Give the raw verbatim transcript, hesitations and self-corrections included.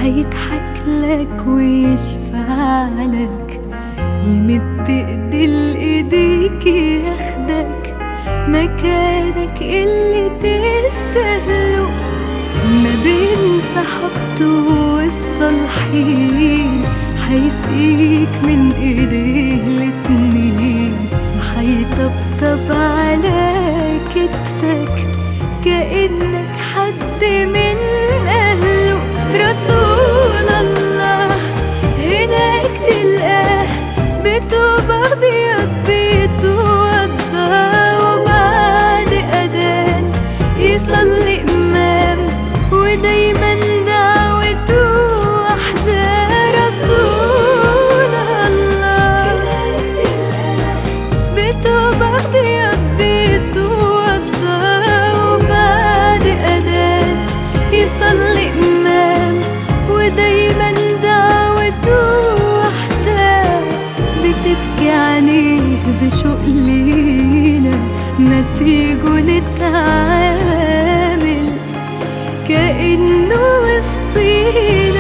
هيضحك لك ويشفع لك، يمد ايدي لايديك ياخدك مكانك اللي تستاهله، ما بين صحبته والصالحين هيسقيك من ايديه الاتنين، وهيطبطب على كتفك كأنك حد من أهله. رسول الله هناك تلقاه بتوب أبيض بيتوضى، وبعد أذان يصلي إمام ودايما دعوته واحدة. رسول الله هناك تلقاه بتوب أبيض بيتوضى، وبعد أذان يصلي إمام ودايما دعوته واحدة. بتبكي عينيه بشوق لينا، ما تيجوا نتعامل كأنه وسطينا.